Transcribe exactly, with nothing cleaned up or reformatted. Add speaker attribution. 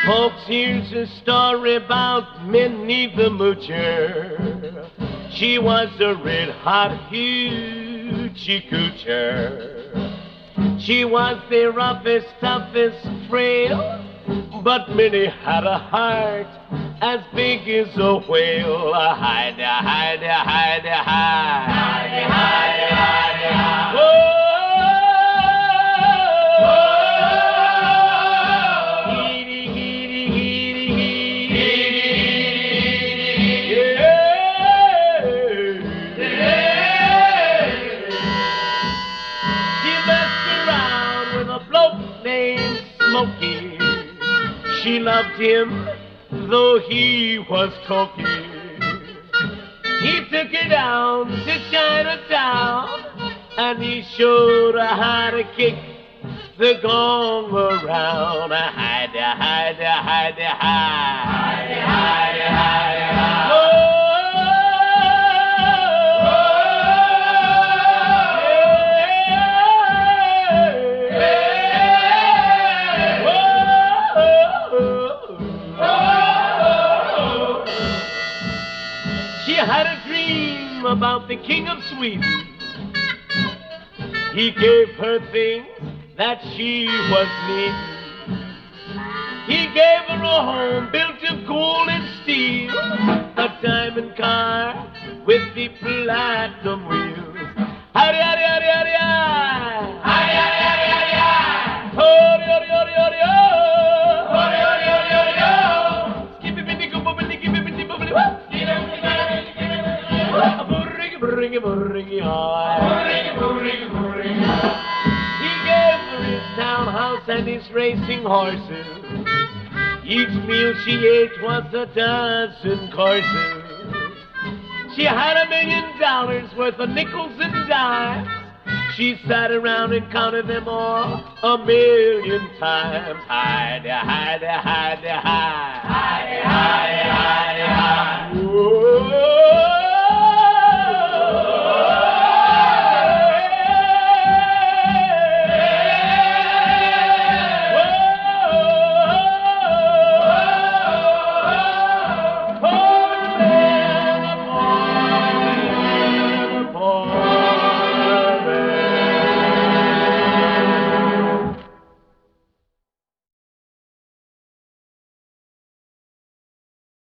Speaker 1: Folks, here's a story about Minnie the Moocher. She was a red-hot hoochie coocher. She was the roughest, toughest, frail, but Minnie had a heart as big as a whale. Hide, hide, hide, hide, hide, hide, hide. Whoa! Smokey. She loved him, though he was cocky. He took her down to Chinatown, and he showed her how to kick the gong around. Hide, hide, hide, hide, hide, hide, hide, hide. Had a dream about the King of Sweden. He gave her things that she was needing. He gave her a home built of gold and steel, a diamond car with the platinum wheels. Howdy, howdy, howdy, howdy, howdy. Howdy, howdy, howdy, howdy, howdy. Howdy, howdy, howdy, howdy, howdy. Howdy, howdy, howdy, howdy, howdy. Skip it, bindy, go, bubbly, give it, bindy, bubbly, whoop. Bring it, bring it, He gave her his townhouse and his racing horses. Each meal she ate was a dozen courses. She had a million dollars worth of nickels and dimes. She sat around and counted them all a million times. Hide, hide, hide, hide.